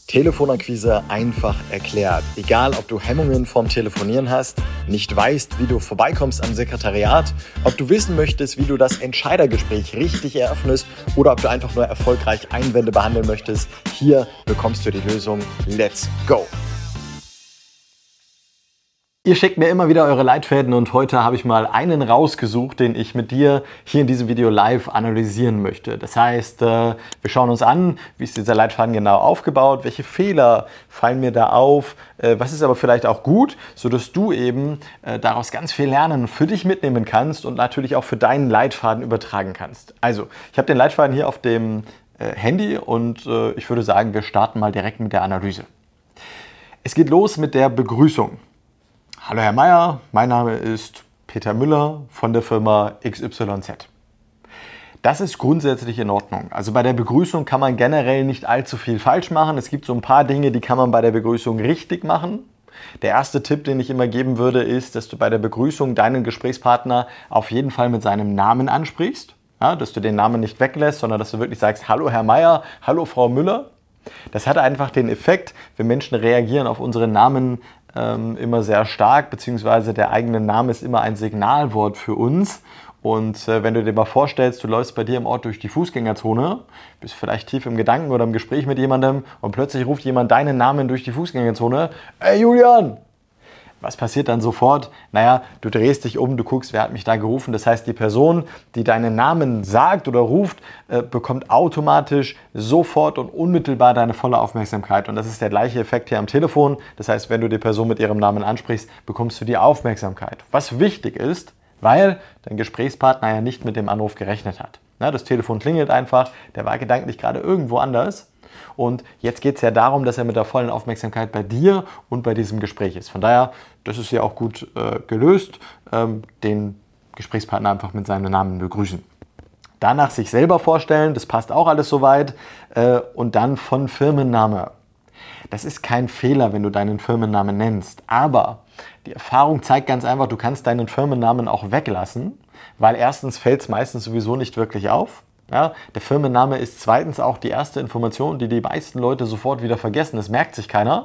Telefonakquise einfach erklärt. Egal, ob du Hemmungen vom Telefonieren hast, nicht weißt, wie du vorbeikommst am Sekretariat, ob du wissen möchtest, wie du das Entscheidergespräch richtig eröffnest oder ob du einfach nur erfolgreich Einwände behandeln möchtest, hier bekommst du die Lösung. Let's go! Ihr schickt mir immer wieder eure Leitfäden und heute habe ich mal einen rausgesucht, den ich mit dir hier in diesem Video live analysieren möchte. Das heißt, wir schauen uns an, wie ist dieser Leitfaden genau aufgebaut, welche Fehler fallen mir da auf, was ist aber vielleicht auch gut, sodass du eben daraus ganz viel lernen für dich mitnehmen kannst und natürlich auch für deinen Leitfaden übertragen kannst. Also, ich habe den Leitfaden hier auf dem Handy und ich würde sagen, wir starten mal direkt mit der Analyse. Es geht los mit der Begrüßung. Hallo Herr Meier, mein Name ist Peter Müller von der Firma XYZ. Das ist grundsätzlich in Ordnung. Also bei der Begrüßung kann man generell nicht allzu viel falsch machen. Es gibt so ein paar Dinge, die kann man bei der Begrüßung richtig machen. Der erste Tipp, den ich immer geben würde, ist, dass du bei der Begrüßung deinen Gesprächspartner auf jeden Fall mit seinem Namen ansprichst. Ja, dass du den Namen nicht weglässt, sondern dass du wirklich sagst, hallo Herr Meier, hallo Frau Müller. Das hat einfach den Effekt, wir Menschen reagieren auf unseren Namen immer sehr stark, beziehungsweise der eigene Name ist immer ein Signalwort für uns. Und wenn du dir mal vorstellst, du läufst bei dir im Ort durch die Fußgängerzone, bist vielleicht tief im Gedanken oder im Gespräch mit jemandem und plötzlich ruft jemand deinen Namen durch die Fußgängerzone. Ey Julian! Was passiert dann sofort? Naja, du drehst dich um, du guckst, wer hat mich da gerufen. Das heißt, die Person, die deinen Namen sagt oder ruft, bekommt automatisch sofort und unmittelbar deine volle Aufmerksamkeit. Und das ist der gleiche Effekt hier am Telefon. Das heißt, wenn du die Person mit ihrem Namen ansprichst, bekommst du die Aufmerksamkeit. Was wichtig ist, weil dein Gesprächspartner ja nicht mit dem Anruf gerechnet hat. Na, das Telefon klingelt einfach, der war gedanklich gerade irgendwo anders. Und jetzt geht es ja darum, dass er mit der vollen Aufmerksamkeit bei dir und bei diesem Gespräch ist. Von daher, das ist ja auch gut gelöst, den Gesprächspartner einfach mit seinem Namen begrüßen. Danach sich selber vorstellen, das passt auch alles soweit. Und dann von Firmenname. Das ist kein Fehler, wenn du deinen Firmennamen nennst. Aber die Erfahrung zeigt ganz einfach, du kannst deinen Firmennamen auch weglassen, weil erstens fällt es meistens sowieso nicht wirklich auf. Ja, der Firmenname ist zweitens auch die erste Information, die die meisten Leute sofort wieder vergessen. Das merkt sich keiner.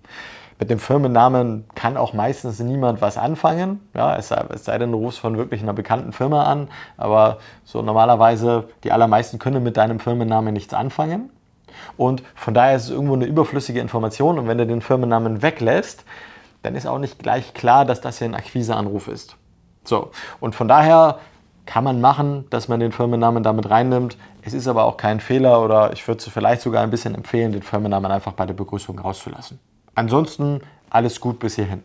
Mit dem Firmennamen kann auch meistens niemand was anfangen. Ja, es sei denn, du rufst von wirklich einer bekannten Firma an. Aber so normalerweise, die allermeisten können mit deinem Firmennamen nichts anfangen. Und von daher ist es irgendwo eine überflüssige Information. Und wenn du den Firmennamen weglässt, dann ist auch nicht gleich klar, dass das hier ein Akquiseanruf ist. So, und von daher kann man machen, dass man den Firmennamen damit reinnimmt. Es ist aber auch kein Fehler oder ich würde es vielleicht sogar ein bisschen empfehlen, den Firmennamen einfach bei der Begrüßung rauszulassen. Ansonsten alles gut bis hierhin.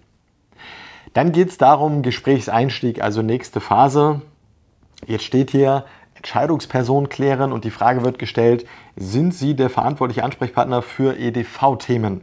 Dann geht es darum, Gesprächseinstieg, also nächste Phase. Jetzt steht hier, Entscheidungsperson klären und die Frage wird gestellt, sind Sie der verantwortliche Ansprechpartner für EDV-Themen?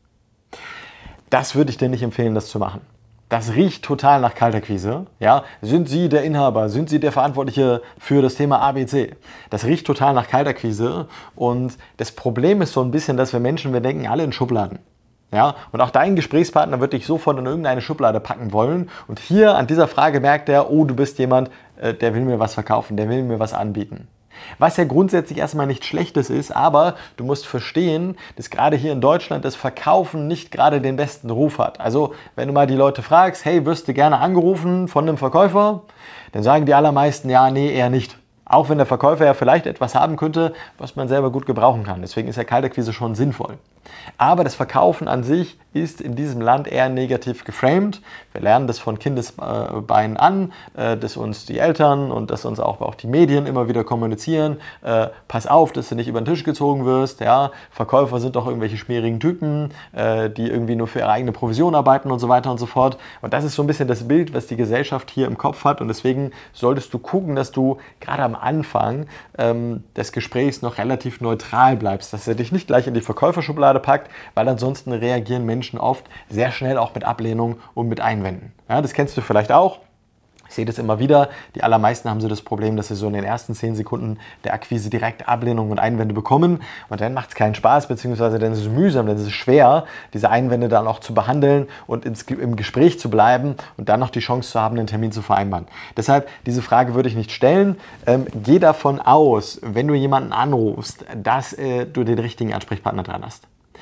Das würde ich dir nicht empfehlen, das zu machen. Das riecht total nach Kaltakquise. Ja? Sind Sie der Inhaber? Sind Sie der Verantwortliche für das Thema ABC? Das riecht total nach Kaltakquise. Und das Problem ist so ein bisschen, dass wir denken alle in Schubladen. Ja? Und auch dein Gesprächspartner wird dich sofort in irgendeine Schublade packen wollen. Und hier an dieser Frage merkt er, oh, du bist jemand, der will mir was verkaufen, der will mir was anbieten. Was ja grundsätzlich erstmal nichts Schlechtes ist, aber du musst verstehen, dass gerade hier in Deutschland das Verkaufen nicht gerade den besten Ruf hat. Also wenn du mal die Leute fragst, hey, wirst du gerne angerufen von einem Verkäufer? Dann sagen die allermeisten, ja, nee, eher nicht. Auch wenn der Verkäufer ja vielleicht etwas haben könnte, was man selber gut gebrauchen kann. Deswegen ist ja Kaltakquise schon sinnvoll. Aber das Verkaufen an sich ist in diesem Land eher negativ geframed. Wir lernen das von Kindesbeinen an, dass uns die Eltern und dass uns auch die Medien immer wieder kommunizieren. Pass auf, dass du nicht über den Tisch gezogen wirst. Ja? Verkäufer sind doch irgendwelche schmierigen Typen, die irgendwie nur für ihre eigene Provision arbeiten und so weiter und so fort. Und das ist so ein bisschen das Bild, was die Gesellschaft hier im Kopf hat. Und deswegen solltest du gucken, dass du gerade am Anfang des Gesprächs noch relativ neutral bleibst, dass er dich nicht gleich in die Verkäuferschublade packt, weil ansonsten reagieren Menschen oft sehr schnell auch mit Ablehnung und mit Einwänden. Ja, das kennst du vielleicht auch. Ich sehe das immer wieder. Die allermeisten haben so das Problem, dass sie so in den ersten 10 Sekunden der Akquise direkt Ablehnung und Einwände bekommen. Und dann macht es keinen Spaß, beziehungsweise dann ist es mühsam, dann ist es schwer, diese Einwände dann auch zu behandeln und im Gespräch zu bleiben und dann noch die Chance zu haben, einen Termin zu vereinbaren. Deshalb, diese Frage würde ich nicht stellen. Geh davon aus, wenn du jemanden anrufst, dass du den richtigen Ansprechpartner dran hast.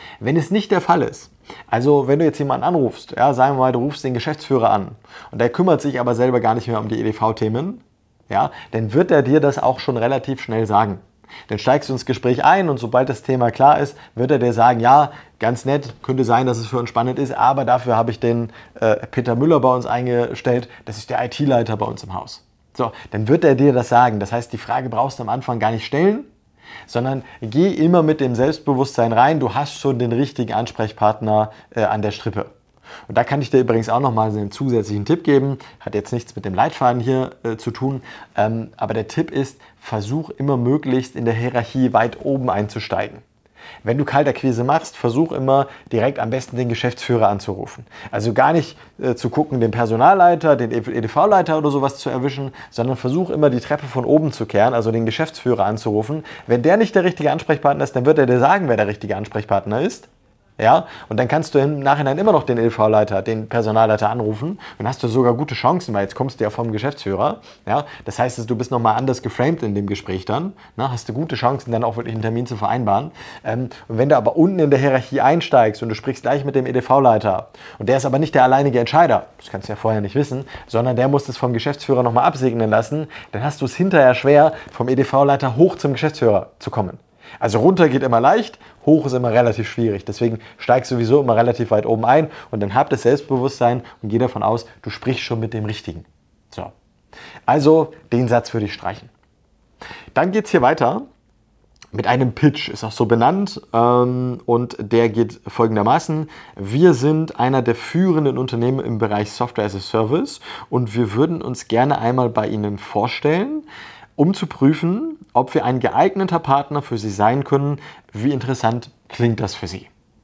Wenn es nicht der Fall ist, also wenn du jetzt jemanden anrufst, ja, sagen wir mal, du rufst den Geschäftsführer an und der kümmert sich aber selber gar nicht mehr um die EDV-Themen, ja, dann wird er dir das auch schon relativ schnell sagen. Dann steigst du ins Gespräch ein und sobald das Thema klar ist, wird er dir sagen, ja, ganz nett, könnte sein, dass es für uns spannend ist, aber dafür habe ich den Peter Müller bei uns eingestellt, das ist der IT-Leiter bei uns im Haus. So, dann wird er dir das sagen. Das heißt, die Frage brauchst du am Anfang gar nicht stellen, sondern geh immer mit dem Selbstbewusstsein rein, du hast schon den richtigen Ansprechpartner an der Strippe. Und da kann ich dir übrigens auch nochmal einen zusätzlichen Tipp geben, hat jetzt nichts mit dem Leitfaden hier zu tun, aber der Tipp ist, versuch immer möglichst in der Hierarchie weit oben einzusteigen. Wenn du Kaltakquise machst, versuch immer direkt am besten den Geschäftsführer anzurufen. Also gar nicht zu gucken, den Personalleiter, den EDV-Leiter oder sowas zu erwischen, sondern versuch immer die Treppe von oben zu kehren, also den Geschäftsführer anzurufen. Wenn der nicht der richtige Ansprechpartner ist, dann wird er dir sagen, wer der richtige Ansprechpartner ist. Ja, und dann kannst du im Nachhinein immer noch den EDV-Leiter, den Personalleiter anrufen. Dann hast du sogar gute Chancen, weil jetzt kommst du ja vom Geschäftsführer. Ja, das heißt, du bist nochmal anders geframed in dem Gespräch dann. Na, hast du gute Chancen, dann auch wirklich einen Termin zu vereinbaren. Und wenn du aber unten in der Hierarchie einsteigst und du sprichst gleich mit dem EDV-Leiter und der ist aber nicht der alleinige Entscheider, das kannst du ja vorher nicht wissen, sondern der muss das vom Geschäftsführer nochmal absegnen lassen, dann hast du es hinterher schwer, vom EDV-Leiter hoch zum Geschäftsführer zu kommen. Also runter geht immer leicht, hoch ist immer relativ schwierig. Deswegen steigst du sowieso immer relativ weit oben ein und dann hab das Selbstbewusstsein und geh davon aus, du sprichst schon mit dem Richtigen. So. Also den Satz würde ich streichen. Dann geht es hier weiter mit einem Pitch, ist auch so benannt, und der geht folgendermaßen: Wir sind einer der führenden Unternehmen im Bereich Software as a Service und wir würden uns gerne einmal bei Ihnen vorstellen, um zu prüfen, ob wir ein geeigneter Partner für Sie sein können. Wie interessant klingt das für Sie?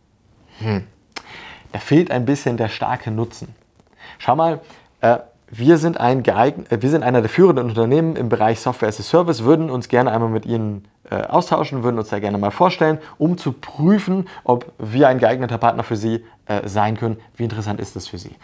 Da fehlt ein bisschen der starke Nutzen. Schau mal, wir sind einer der führenden Unternehmen im Bereich Software as a Service, würden uns gerne einmal mit Ihnen austauschen, würden uns da gerne mal vorstellen, um zu prüfen, ob wir ein geeigneter Partner für Sie sein können. Wie interessant ist das für Sie?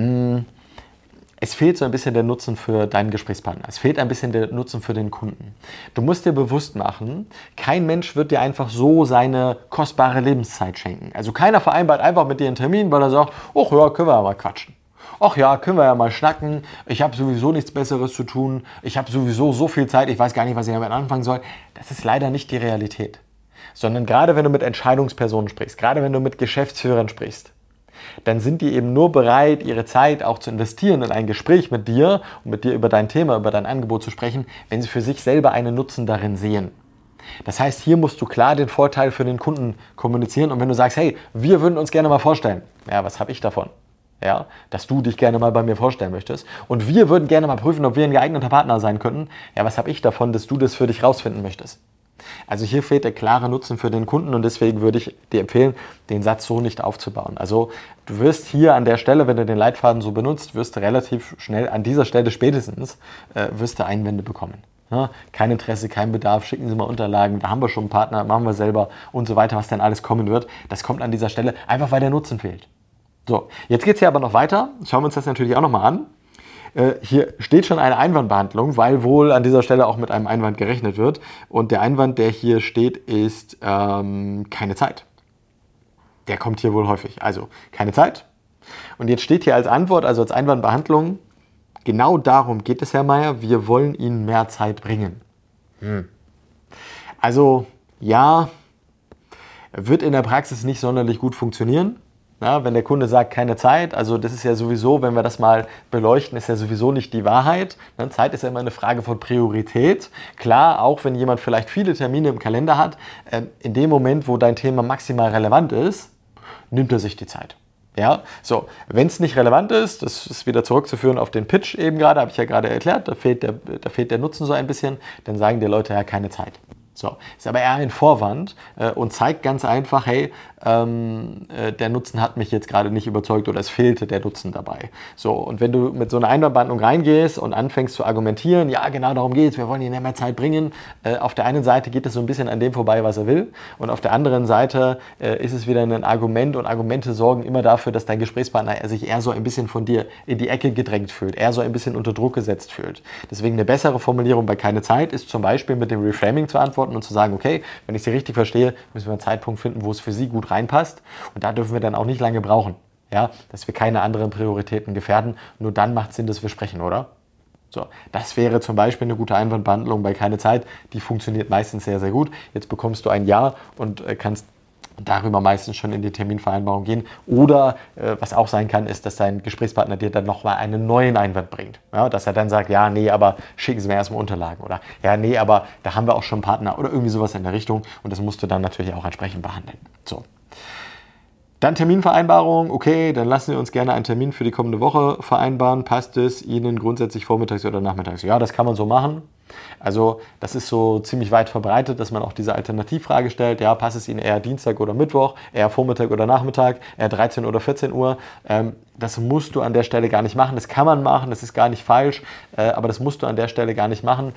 Es fehlt so ein bisschen der Nutzen für deinen Gesprächspartner. Es fehlt ein bisschen der Nutzen für den Kunden. Du musst dir bewusst machen, kein Mensch wird dir einfach so seine kostbare Lebenszeit schenken. Also keiner vereinbart einfach mit dir einen Termin, weil er sagt, ach ja, können wir ja mal quatschen. Ach ja, können wir ja mal schnacken. Ich habe sowieso nichts Besseres zu tun. Ich habe sowieso so viel Zeit, ich weiß gar nicht, was ich damit anfangen soll. Das ist leider nicht die Realität. Sondern gerade wenn du mit Entscheidungspersonen sprichst, gerade wenn du mit Geschäftsführern sprichst, dann sind die eben nur bereit, ihre Zeit auch zu investieren in ein Gespräch mit dir und mit dir über dein Thema, über dein Angebot zu sprechen, wenn sie für sich selber einen Nutzen darin sehen. Das heißt, hier musst du klar den Vorteil für den Kunden kommunizieren und wenn du sagst, hey, wir würden uns gerne mal vorstellen, ja, was habe ich davon? Ja, dass du dich gerne mal bei mir vorstellen möchtest und wir würden gerne mal prüfen, ob wir ein geeigneter Partner sein könnten, ja, was habe ich davon, dass du das für dich rausfinden möchtest? Also hier fehlt der klare Nutzen für den Kunden und deswegen würde ich dir empfehlen, den Satz so nicht aufzubauen. Also du wirst hier an der Stelle, wenn du den Leitfaden so benutzt, wirst du relativ schnell, an dieser Stelle spätestens, wirst du Einwände bekommen. Ja, kein Interesse, kein Bedarf, schicken Sie mal Unterlagen, da haben wir schon einen Partner, machen wir selber und so weiter, was dann alles kommen wird. Das kommt an dieser Stelle einfach, weil der Nutzen fehlt. So, jetzt geht es hier aber noch weiter. Schauen wir uns das natürlich auch nochmal an. Hier steht schon eine Einwandbehandlung, weil wohl an dieser Stelle auch mit einem Einwand gerechnet wird. Und der Einwand, der hier steht, ist keine Zeit. Der kommt hier wohl häufig. Also keine Zeit. Und jetzt steht hier als Antwort, also als Einwandbehandlung, genau darum geht es, Herr Meier, wir wollen Ihnen mehr Zeit bringen. Also ja, wird in der Praxis nicht sonderlich gut funktionieren. Ja, wenn der Kunde sagt, keine Zeit, also das ist ja sowieso, wenn wir das mal beleuchten, ist ja sowieso nicht die Wahrheit. Zeit ist ja immer eine Frage von Priorität. Klar, auch wenn jemand vielleicht viele Termine im Kalender hat, in dem Moment, wo dein Thema maximal relevant ist, nimmt er sich die Zeit. Ja, so, wenn es nicht relevant ist, das ist wieder zurückzuführen auf den Pitch eben gerade, habe ich ja gerade erklärt, da fehlt der Nutzen so ein bisschen, dann sagen die Leute ja keine Zeit. So, ist aber eher ein Vorwand und zeigt ganz einfach, hey, der Nutzen hat mich jetzt gerade nicht überzeugt oder es fehlte der Nutzen dabei. So, und wenn du mit so einer Einwandbehandlung reingehst und anfängst zu argumentieren, ja, genau darum geht es, wir wollen Ihnen mehr Zeit bringen, auf der einen Seite geht es so ein bisschen an dem vorbei, was er will und auf der anderen Seite ist es wieder ein Argument und Argumente sorgen immer dafür, dass dein Gesprächspartner sich eher so ein bisschen von dir in die Ecke gedrängt fühlt, eher so ein bisschen unter Druck gesetzt fühlt. Deswegen eine bessere Formulierung bei keine Zeit ist zum Beispiel mit dem Reframing zu antworten. beantworten und zu sagen, okay, wenn ich Sie richtig verstehe, müssen wir einen Zeitpunkt finden, wo es für Sie gut reinpasst. Und da dürfen wir dann auch nicht lange brauchen, ja, dass wir keine anderen Prioritäten gefährden. Nur dann macht es Sinn, dass wir sprechen, oder? So, das wäre zum Beispiel eine gute Einwandbehandlung bei keine Zeit. Die funktioniert meistens sehr, sehr gut. Jetzt bekommst du ein Ja und kannst darüber meistens schon in die Terminvereinbarung gehen. Oder was auch sein kann, ist, dass dein Gesprächspartner dir dann nochmal einen neuen Einwand bringt. Ja, dass er dann sagt, ja, nee, aber schicken Sie mir erstmal Unterlagen. Oder ja, nee, aber da haben wir auch schon einen Partner. Oder irgendwie sowas in der Richtung. Und das musst du dann natürlich auch entsprechend behandeln. So. Dann Terminvereinbarung, okay, dann lassen Sie uns gerne einen Termin für die kommende Woche vereinbaren. Passt es Ihnen grundsätzlich vormittags oder nachmittags? Ja, das kann man so machen. Also das ist so ziemlich weit verbreitet, dass man auch diese Alternativfrage stellt. Ja, passt es Ihnen eher Dienstag oder Mittwoch, eher Vormittag oder Nachmittag, eher 13 oder 14 Uhr? Das musst du an der Stelle gar nicht machen. Das kann man machen, das ist gar nicht falsch, aber das musst du an der Stelle gar nicht machen,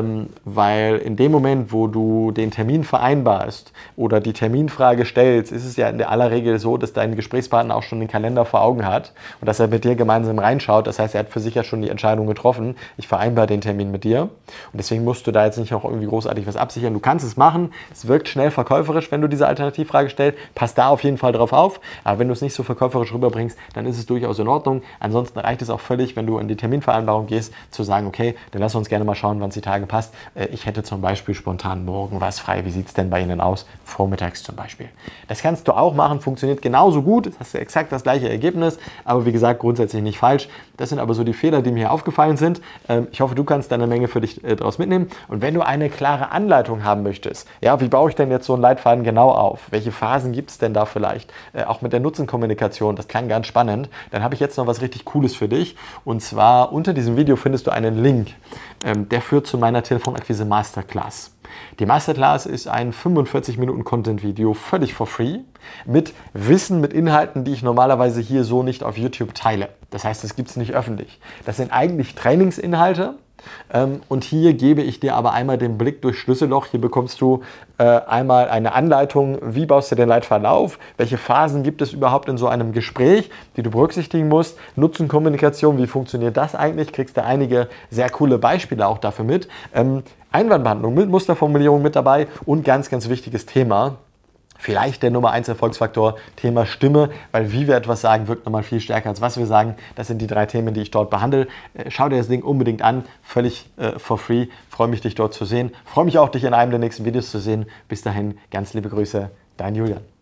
weil in dem Moment, wo du den Termin vereinbarst oder die Terminfrage stellst, ist es ja in der aller Regel so, dass dein Gesprächspartner auch schon den Kalender vor Augen hat und dass er mit dir gemeinsam reinschaut. Das heißt, er hat für sich ja schon die Entscheidung getroffen, ich vereinbare den Termin mit dir. Und deswegen musst du da jetzt nicht noch irgendwie großartig was absichern. Du kannst es machen, es wirkt schnell verkäuferisch, wenn du diese Alternativfrage stellst. Pass da auf jeden Fall drauf auf. Aber wenn du es nicht so verkäuferisch rüberbringst, dann ist es durchaus in Ordnung. Ansonsten reicht es auch völlig, wenn du in die Terminvereinbarung gehst, zu sagen, okay, dann lass uns gerne mal schauen, wann es die Tage passt. Ich hätte zum Beispiel spontan morgen was frei. Wie sieht es denn bei Ihnen aus? Vormittags zum Beispiel. Das kannst du auch machen, funktioniert genauso gut. Das hast du exakt das gleiche Ergebnis, aber wie gesagt, grundsätzlich nicht falsch. Das sind aber so die Fehler, die mir hier aufgefallen sind. Ich hoffe, du kannst da eine Menge für dich daraus mitnehmen. Und wenn du eine klare Anleitung haben möchtest, ja, wie baue ich denn jetzt so einen Leitfaden genau auf? Welche Phasen gibt es denn da vielleicht? Auch mit der Nutzenkommunikation, das klang ganz spannend. Dann habe ich jetzt noch was richtig Cooles für dich. Und zwar unter diesem Video findest du einen Link, der führt zu meiner Telefonakquise Masterclass. Die Masterclass ist ein 45-Minuten-Content-Video, völlig for free, mit Wissen, mit Inhalten, die ich normalerweise hier so nicht auf YouTube teile. Das heißt, das gibt es nicht öffentlich. Das sind eigentlich Trainingsinhalte. Und hier gebe ich dir aber einmal den Blick durch Schlüsselloch. Hier bekommst du einmal eine Anleitung, wie baust du den Leitfaden auf, welche Phasen gibt es überhaupt in so einem Gespräch, die du berücksichtigen musst, Nutzenkommunikation, wie funktioniert das eigentlich, kriegst du einige sehr coole Beispiele auch dafür mit. Einwandbehandlung mit Musterformulierung mit dabei und ganz, ganz wichtiges Thema. Vielleicht der Nummer 1 Erfolgsfaktor, Thema Stimme, weil wie wir etwas sagen, wirkt nochmal viel stärker als was wir sagen. Das sind die 3 Themen, die ich dort behandle. Schau dir das Ding unbedingt an, völlig for free. Freue mich, dich dort zu sehen. Freue mich auch, dich in einem der nächsten Videos zu sehen. Bis dahin, ganz liebe Grüße, dein Julian.